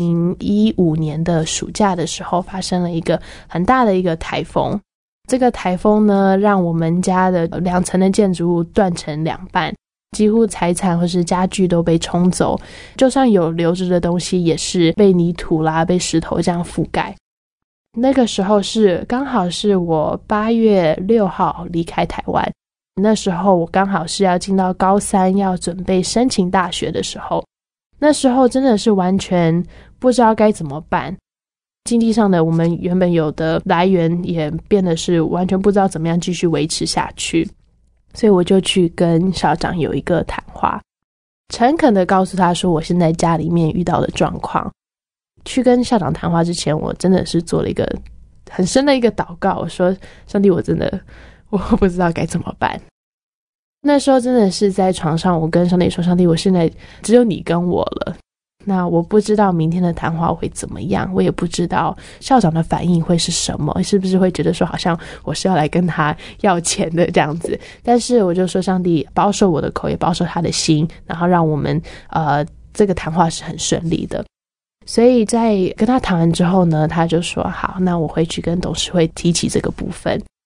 S4: 2015年的暑假的时候发生了一个很大的一个台风，这个台风呢让我们家的2层的建筑物断成2半，几乎财产或是家具都被冲走，就算有留着的东西也是被泥土啦被石头这样覆盖。那个时候刚好是我8月6号离开台湾，那时候我刚好是要进到高3要准备申请大学的时候，那时候真的是完全不知道该怎么办，经济上的我们原本有的来源也变得是完全不知道怎么样继续维持下去。所以我就去跟校长有一个谈话，诚恳的告诉他说我现在家里面遇到的状况。去跟校长谈话之前，我真的是做了一个很深的一个祷告，我说上帝，我不知道该怎么办。那时候真的是在床上，我跟上帝说，上帝，我现在只有你跟我了，那我不知道明天的谈话会怎么样，我也不知道校长的反应会是什么，是不是会觉得说好像我是要来跟他要钱的这样子。但是我就说，上帝保守我的口，也保守他的心，然后让我们这个谈话是很顺利的。所以在跟他谈完之后呢，他就说好，那我回去跟董事会提起这个部分。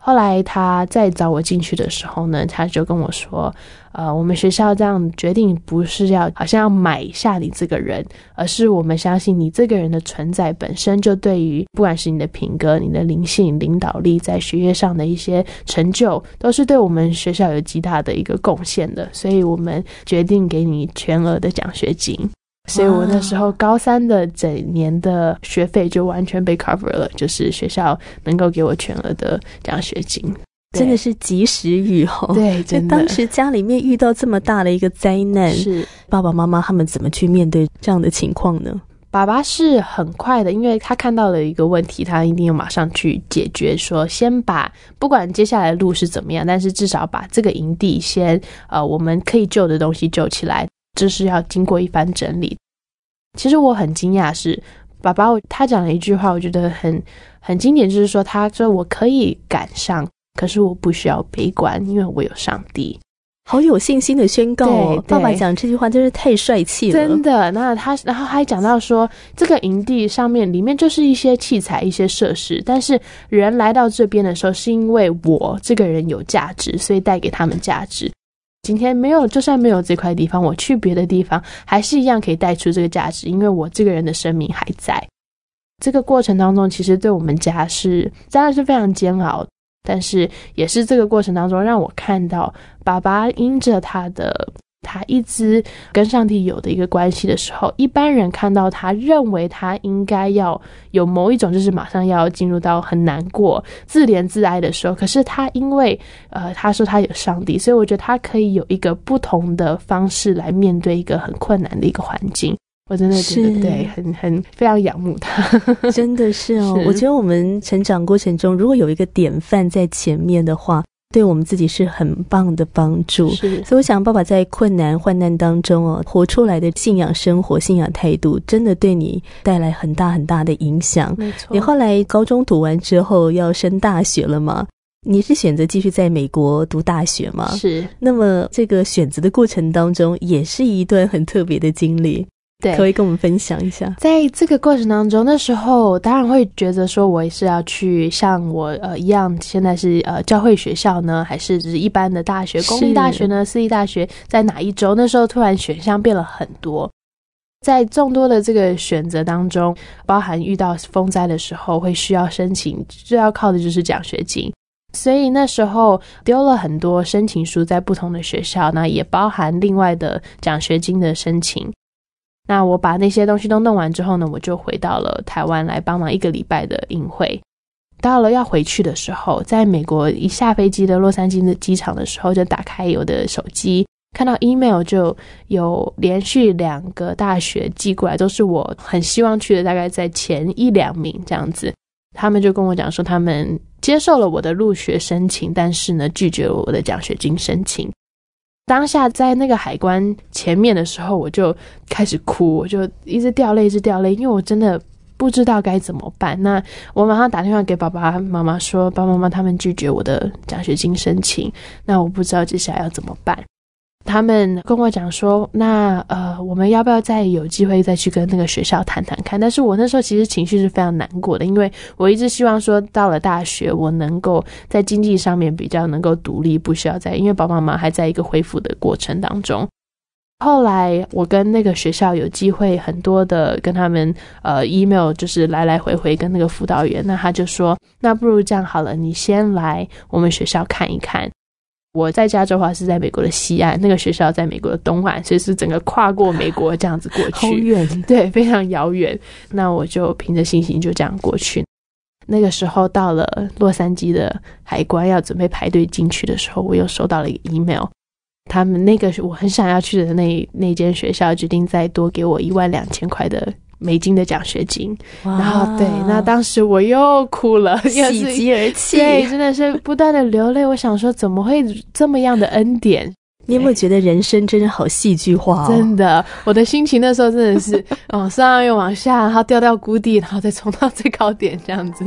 S4: 后来他再找我进去的时候呢，他就跟我说我们学校这样决定不是要好像要买下你这个人，而是我们相信你这个人的存在本身就对于不管是你的品格、你的灵性、领导力，在学业上的一些成就，都是对我们学校有极大的一个贡献的，所以我们决定给你全额的奖学金。所以我那时候高三的整年的学费就完全被 cover 了，就是学校能够给我全额的奖学金。
S3: 真的是及时雨哦。
S4: 对，真的。
S3: 当时家里面遇到这么大的一个灾难，是爸爸妈妈他们怎么去面对这样的情况呢？
S4: 爸爸是很快的，因为他看到了一个问题，他一定要马上去解决，说先把不管接下来的路是怎么样，但是至少把这个营地先我们可以救的东西救起来，这是要经过一番整理。其实我很惊讶是爸爸他讲了一句话，我觉得很经典，就是说他说我可以赶上，可是我不需要悲观，因为我有上帝。
S3: 好有信心的宣告哦！爸爸讲这句话真是太帅气了，真
S4: 的。然后他还讲到说，这个营地上面里面就是一些器材、一些设施，但是人来到这边的时候，是因为我这个人有价值，所以带给他们价值。今天没有，就算没有这块地方，我去别的地方还是一样可以带出这个价值，因为我这个人的生命还在。这个过程当中，其实对我们家当然是非常煎熬，但是也是这个过程当中让我看到爸爸因着他一直跟上帝有的一个关系的时候，一般人看到他认为他应该要有某一种就是马上要进入到很难过自怜自哀的时候，可是他因为他说他有上帝，所以我觉得他可以有一个不同的方式来面对一个很困难的一个环境。我真的觉得对，很非常仰慕他。
S3: 真的是哦，我觉得我们成长过程中如果有一个典范在前面的话，对我们自己是很棒的帮助。所以我想爸爸在困难患难当中活出来的信仰生活、信仰态度，真的对你带来很大很大的影响。没错。你后来高中读完之后要升大学了吗？你是选择继续在美国读大学吗？是。那么这个选择的过程当中也是一段很特别的经历。对，可以跟我们分享一下。
S4: 在这个过程当中，那时候当然会觉得说我是要去像我一样，现在是教会学校呢，还是只是一般的大学，公立大学呢，私立大学，在哪一州？那时候突然选项变了很多。在众多的这个选择当中，包含遇到风灾的时候会需要申请，最要靠的就是奖学金。所以那时候丢了很多申请书在不同的学校，那也包含另外的奖学金的申请。那我把那些东西都弄完之后呢，我就回到了台湾来帮忙1个礼拜的营会。到了要回去的时候，在美国一下飞机的洛杉矶的机场的时候，就打开我的手机，看到 email 就有连续2个大学寄过来，都是我很希望去的，大概在前1-2名这样子。他们就跟我讲说，他们接受了我的入学申请，但是呢拒绝了我的奖学金申请。当下在那个海关前面的时候，我就开始哭，我就一直掉泪，因为我真的不知道该怎么办。那我马上打电话给爸爸妈妈说，爸爸妈妈他们拒绝我的奖学金申请，那我不知道接下来要怎么办。他们跟我讲说，那我们要不要再有机会再去跟那个学校谈谈看。但是我那时候其实情绪是非常难过的，因为我一直希望说到了大学我能够在经济上面比较能够独立，不需要因为爸爸妈妈还在一个恢复的过程当中。后来我跟那个学校有机会很多的跟他们email 就是来来回回跟那个辅导员，那他就说，那不如这样好了，你先来我们学校看一看。我在加州的话是在美国的西岸，那个学校在美国的东岸，所以是整个跨过美国这样子过去，
S3: 好远，
S4: 对，非常遥远。那我就凭着信心就这样过去。那个时候到了洛杉矶的海关要准备排队进去的时候，我又收到了一个 email， 他们那个我很想要去的那间学校决定再多给我12000块的美金的奖学金。然后对，那当时我又哭了，
S3: 喜极而泣，
S4: 对，真的是不断的流泪。我想说怎么会这么样的恩典？
S3: 你有没有觉得人生真的好戏剧化
S4: 真的，我的心情那时候真的是往上又往下，然后掉到谷底，然后再冲到最高点这样子。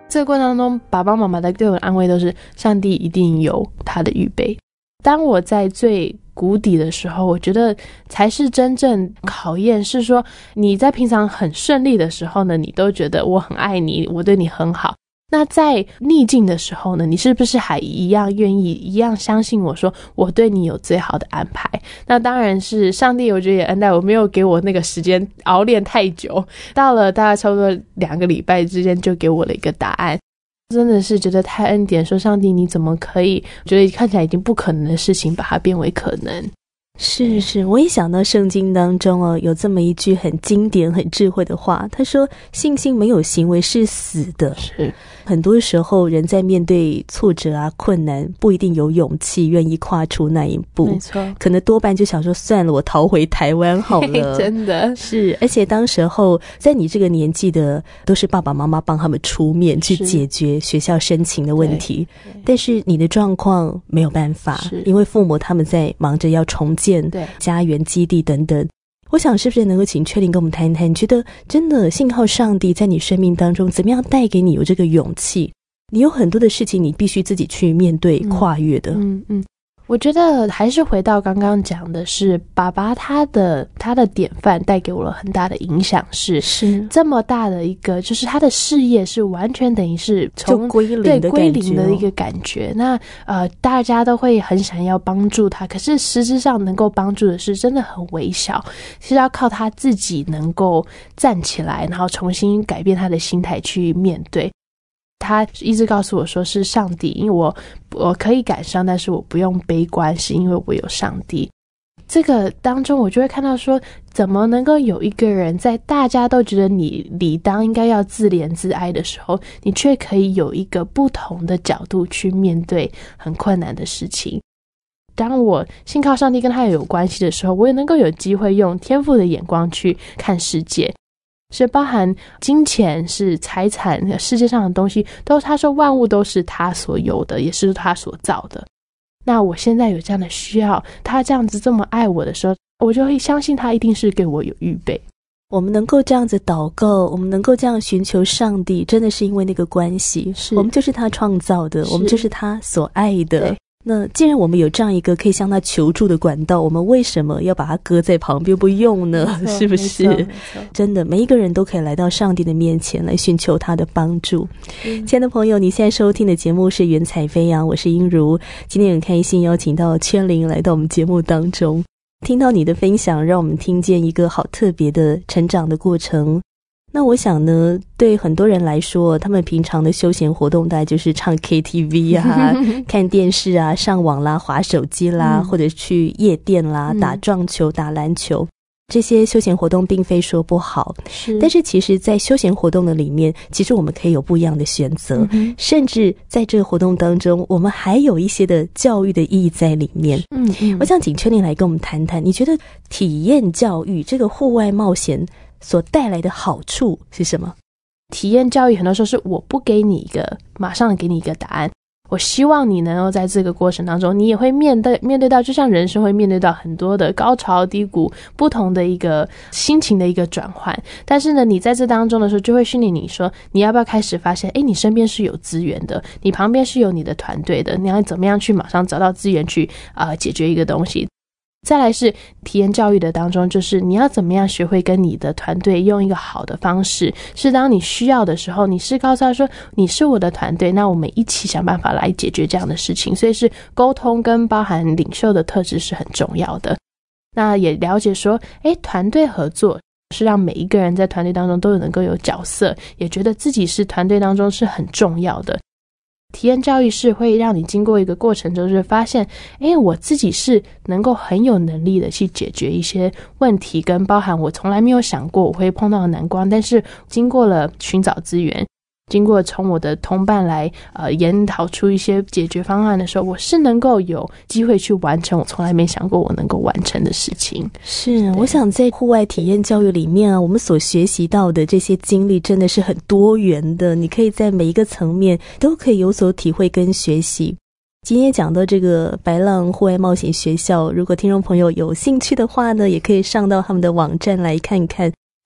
S4: 这个过程当中，爸爸妈妈的对我的安慰都是上帝一定有他的预备。当我在最谷底的时候，我觉得才是真正考验，是说你在平常很顺利的时候呢，你都觉得我很爱你，我对你很好。那在逆境的时候呢，你是不是还一样愿意，一样相信我说我对你有最好的安排？那当然是上帝我觉得也恩待我，没有给我那个时间熬练太久，到了大概差不多2个礼拜之间就给我了一个答案。真的是觉得太恩典，说上帝你怎么可以觉得看起来已经不可能的事情把它变为可能。
S3: 是，我也想到圣经当中有这么一句很经典很智慧的话，他说信心没有行为是死的。
S4: 是，
S3: 很多时候人在面对挫折啊困难，不一定有勇气愿意跨出那一步，
S4: 没错，
S3: 可能多半就想说算了，我逃回台湾好了。
S4: 真的
S3: 是，而且当时候在你这个年纪的都是爸爸妈妈帮他们出面去解决学校申请的问题，但是你的状况没有办法，因为父母他们在忙着要重建家园基地等等。我想是不是能够请确定跟我们谈一谈，你觉得真的信靠上帝在你生命当中怎么样带给你有这个勇气？你有很多的事情你必须自己去面对跨越的。
S4: 我觉得还是回到刚刚讲的是爸爸他的典范带给我了很大的影响，是这么大的一个，就是他的事业是完全等于是从
S3: 归零
S4: 的一个感觉。那大家都会很想要帮助他，可是实质上能够帮助的是真的很微小，是要靠他自己能够站起来，然后重新改变他的心态去面对。他一直告诉我说是上帝，因为我可以感伤，但是我不用悲观，是因为我有上帝。这个当中我就会看到说，怎么能够有一个人在大家都觉得你理当应该要自怜自哀的时候，你却可以有一个不同的角度去面对很困难的事情。当我信靠上帝跟他有关系的时候，我也能够有机会用天父的眼光去看世界，是包含金钱，是财产，世界上的东西都，他说万物都是他所有的，也是他所造的。那我现在有这样的需要，他这样子这么爱我的时候，我就会相信他一定是给我有预备。
S3: 我们能够这样子祷告，我们能够这样寻求上帝，真的是因为那个关系，我们就是他创造的，我们就是他所爱的。那既然我们有这样一个可以向他求助的管道，我们为什么要把它搁在旁边不用呢？是不是？真的每一个人都可以来到上帝的面前来寻求他的帮助。亲爱的朋友，你现在收听的节目是云彩飞扬，我是英如。今天很开心邀请到圈灵来到我们节目当中，听到你的分享，让我们听见一个好特别的成长的过程。那我想呢，对很多人来说，他们平常的休闲活动大概就是唱 KTV 啊看电视啊，上网啦，滑手机啦，或者去夜店啦，打撞球，打篮球。这些休闲活动并非说不好，但是其实在休闲活动的里面，其实我们可以有不一样的选择，甚至在这个活动当中，我们还有一些的教育的意义在里面。我想请确定来跟我们谈谈，你觉得体验教育这个户外冒险所带来的好处是什么？
S4: 体验教育很多时候是我不给你一个马上给你一个答案，我希望你能够在这个过程当中，你也会面对到，就像人生会面对到很多的高潮低谷，不同的一个心情的一个转换。但是呢，你在这当中的时候，就会训练你说，你要不要开始发现，你身边是有资源的，你旁边是有你的团队的，你要怎么样去马上找到资源去解决一个东西。再来是体验教育的当中，就是你要怎么样学会跟你的团队用一个好的方式，是当你需要的时候，你是告诉他说你是我的团队，那我们一起想办法来解决这样的事情。所以是沟通跟包含领袖的特质是很重要的。那也了解说团队合作是让每一个人在团队当中都能够有角色，也觉得自己是团队当中是很重要的。体验教育是会让你经过一个过程中，就是发现我自己是能够很有能力的去解决一些问题，跟包含我从来没有想过我会碰到的难关，但是经过了寻找资源，经过从我的同伴来研讨出一些解决方案的时候，我是能够有机会去完成我从来没想过我能够完成的事情。
S3: 是，我想在户外体验教育里面我们所学习到的这些经历真的是很多元的，你可以在每一个层面都可以有所体会跟学习。今天讲到这个白浪户外冒险学校，如果听众朋友有兴趣的话呢，也可以上到他们的网站来看看。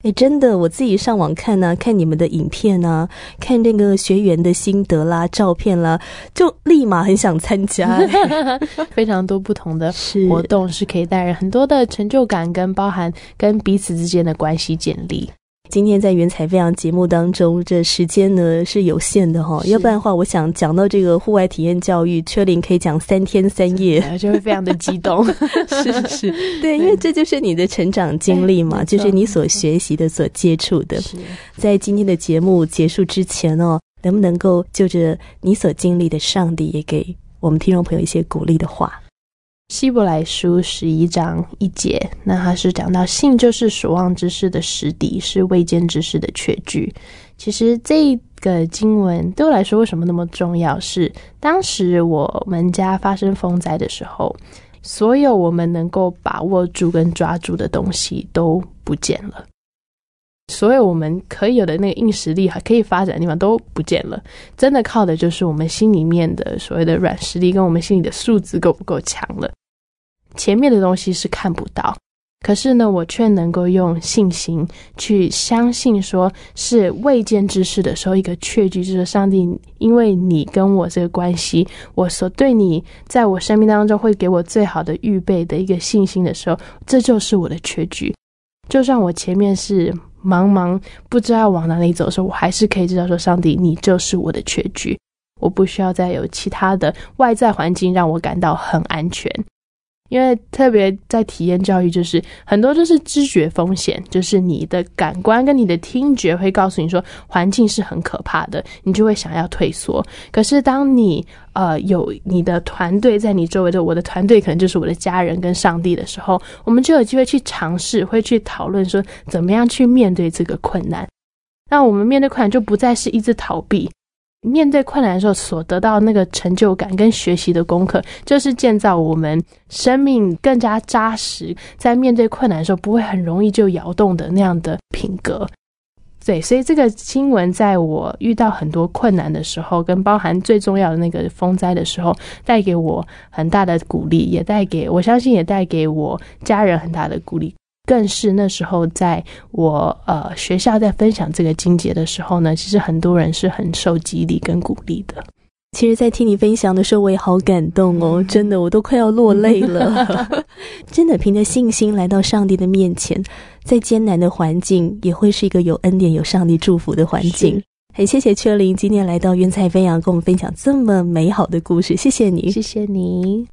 S3: 真的，我自己上网看啊，看你们的影片啊，看那个学员的心得啦、照片啦，就立马很想参加。
S4: 非常多不同的活动是可以带人很多的成就感，跟包含跟彼此之间的关系建立。
S3: 今天在原彩飞扬节目当中，这时间呢是有限的要不然的话，我想讲到这个户外体验教育，雀玲可以讲3天3夜，
S4: 就会非常的激动。
S3: 是，对，因为这就是你的成长经历嘛，就是你所学习的、所接触的。在今天的节目结束之前能不能够就着你所经历的上帝，也给我们听众朋友一些鼓励的话？
S4: 希伯来书11章1节，那他是讲到信就是所望之事的实底，是未见之事的确据。其实这个经文对我来说为什么那么重要，是当时我们家发生风灾的时候，所有我们能够把握住跟抓住的东西都不见了，所有我们可以有的那个硬实力还可以发展的地方都不见了，真的靠的就是我们心里面的所谓的软实力跟我们心里的素质够不够强了。前面的东西是看不到，可是呢我却能够用信心去相信说是未见之事的时候，一个确据就是上帝因为你跟我这个关系，我所对你在我生命当中会给我最好的预备的一个信心的时候，这就是我的确据。就算我前面是茫茫不知道往哪里走的时候，我还是可以知道说上帝你就是我的确据，我不需要再有其他的外在环境让我感到很安全。因为特别在体验教育，就是很多就是知觉风险，就是你的感官跟你的听觉会告诉你说环境是很可怕的，你就会想要退缩。可是当你有你的团队在你周围的，我的团队可能就是我的家人跟上帝的时候，我们就有机会去尝试，会去讨论说怎么样去面对这个困难。那我们面对困难就不再是一直逃避，面对困难的时候所得到那个成就感跟学习的功课，就是建造我们生命更加扎实，在面对困难的时候不会很容易就摇动的那样的品格。对，所以这个经文在我遇到很多困难的时候，跟包含最重要的那个风灾的时候，带给我很大的鼓励，也带给我相信也带给我家人很大的鼓励。更是那时候在我学校在分享这个经节的时候呢，其实很多人是很受激励跟鼓励的。
S3: 其实在听你分享的时候我也好感动哦，真的我都快要落泪了。真的凭着信心来到上帝的面前，在艰难的环境也会是一个有恩典有上帝祝福的环境。很谢谢雀玲今天来到原彩飞扬跟我们分享这么美好的故事，谢谢你。
S4: 谢谢你。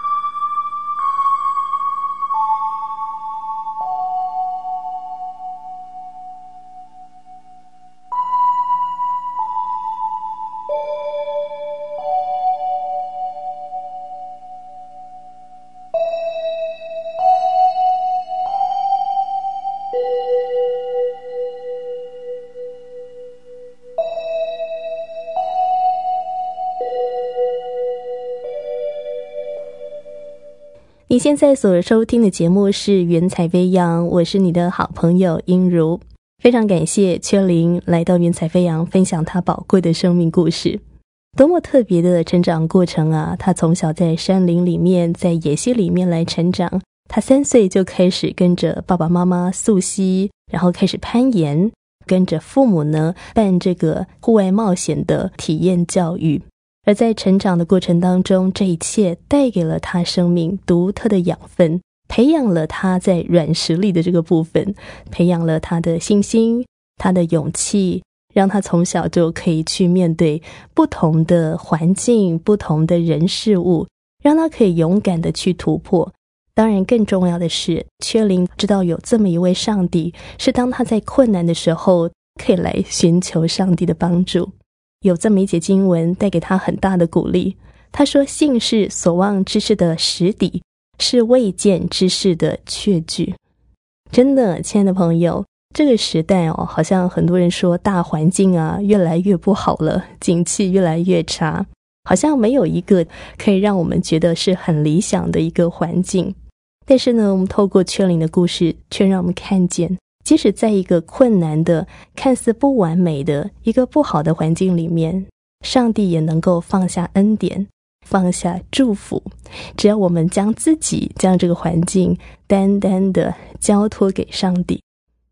S3: 你现在所收听的节目是原彩飞扬，我是你的好朋友英如。非常感谢雀玲来到原彩飞扬分享她宝贵的生命故事。多么特别的成长过程啊，她从小在山林里面，在野溪里面来成长。她3岁就开始跟着爸爸妈妈溯溪，然后开始攀岩，跟着父母呢办这个户外冒险的体验教育。而在成长的过程当中，这一切带给了他生命独特的养分，培养了他在软实力的这个部分，培养了他的信心，他的勇气，让他从小就可以去面对不同的环境，不同的人事物，让他可以勇敢的去突破。当然更重要的是，雀玲知道有这么一位上帝，是当他在困难的时候可以来寻求上帝的帮助。有这么一节经文带给他很大的鼓励，他说信是所望之事的实底，是未见之事的确据。真的，亲爱的朋友，这个时代好像很多人说大环境啊越来越不好了，景气越来越差，好像没有一个可以让我们觉得是很理想的一个环境。但是呢，我们透过雀玲的故事，却让我们看见即使在一个困难的看似不完美的一个不好的环境里面，上帝也能够放下恩典，放下祝福。只要我们将自己将这个环境单单的交托给上帝。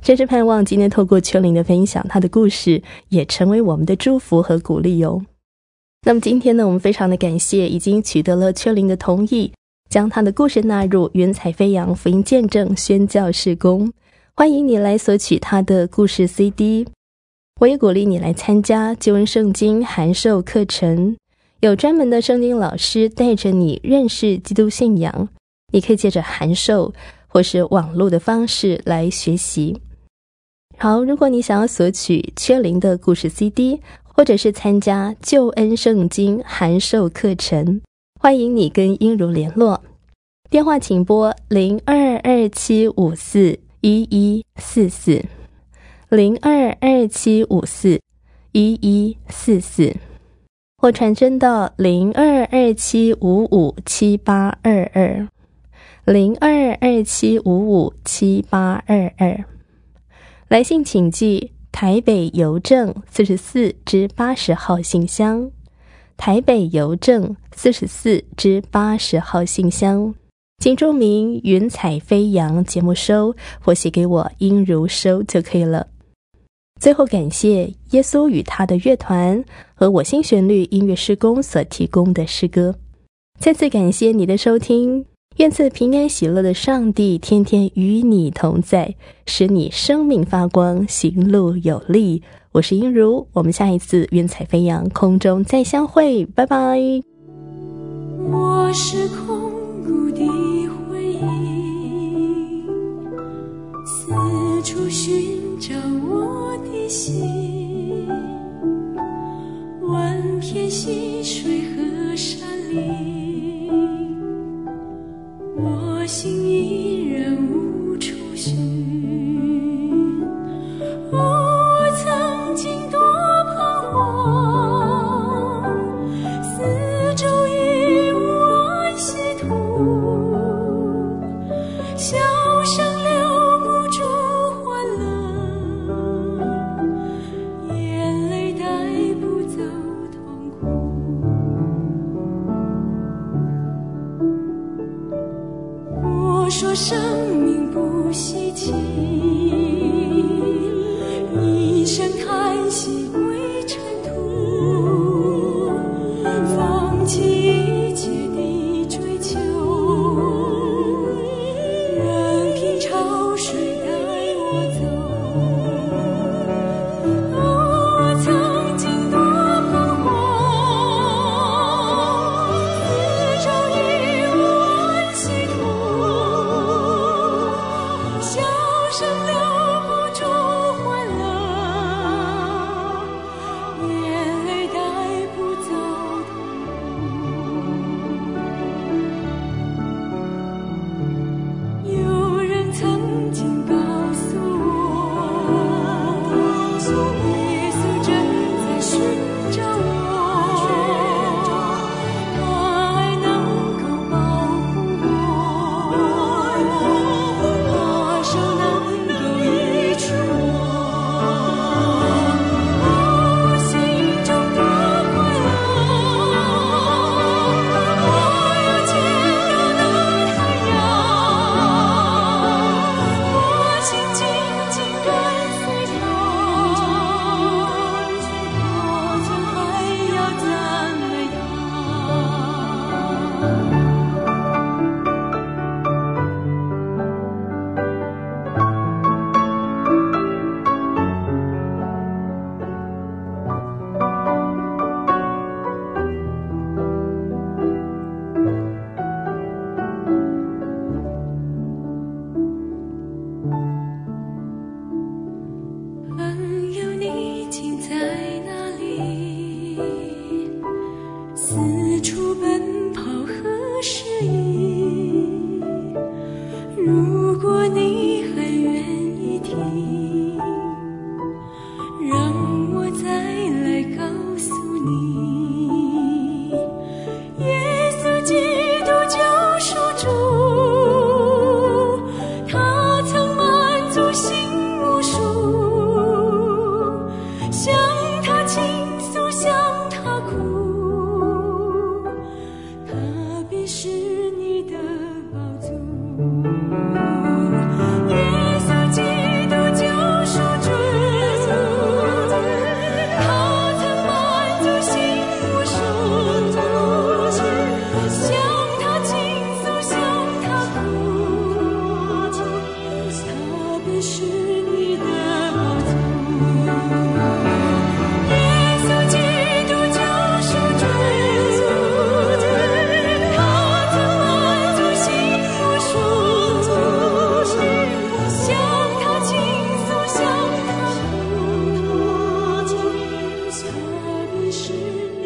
S3: 真是盼望今天透过秋玲的分享，她的故事也成为我们的祝福和鼓励哦。那么今天呢，我们非常的感谢已经取得了秋玲的同意，将她的故事纳入云彩飞扬福音见证宣教事工。欢迎你来索取她的故事 CD。 我也鼓励你来参加救恩圣经函授课程，有专门的圣经老师带着你认识基督信仰，你可以借着函授或是网络的方式来学习。好，如果你想要索取秋玲的故事 CD， 或者是参加救恩圣经函授课程，欢迎你跟英如联络，电话请拨0227541144 0227541144，或传真到0227557822 0227557822。来信请寄台北邮政44至80号信箱，台北邮政44至80号信箱，请注明云彩飞扬节目收，或写给我英如收就可以了。最后感谢耶稣与他的乐团和我心旋律音乐事工所提供的诗歌。再次感谢你的收听，愿赐平安喜乐的上帝天天与你同在，使你生命发光，行路有力。我是英如，我们下一次云彩飞扬空中再相会，拜拜。
S6: 我是空谷的回忆，四处寻找我的心，万片溪水和山林，我心依然无处寻。我曾经多彷徨，四周已无安息土，笑声留不住欢乐，眼泪带不走痛苦。我说生命不稀奇，一声叹息归尘土，放弃一切的追求，任凭潮水带我走。我曾经多彷徨，四周已无安息土，笑声留不住欢乐，眼泪带不走痛苦。有人曾经告诉我，耶稣正在寻找我，他爱能够保护我，他手能够医治我。我心中多快乐，我又见到那太阳，我心紧紧跟随他，我总还要赞美他。朋友，你竟在哪里？四处奔跑何时已？如果你还愿意听，让我再来告诉你，耶稣基督救赎主，他曾满足心无数，向他倾诉，向他哭， 是